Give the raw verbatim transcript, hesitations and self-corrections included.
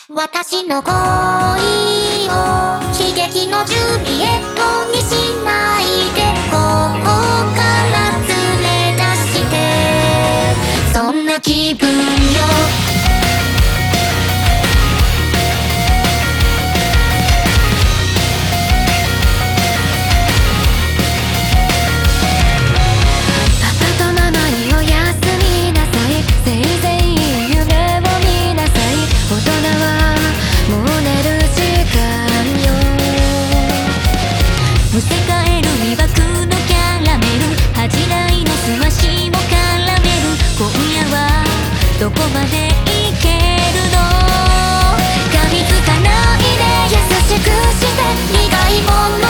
私の恋を悲劇のジュリエットにしないで、ここから連れ出して、そんな気分よ。 むせ返る魅惑のキャラメル、恥じらいのすましも絡める。今夜はどこまでいけるの？ 噛みつかないで優しくして苦いもの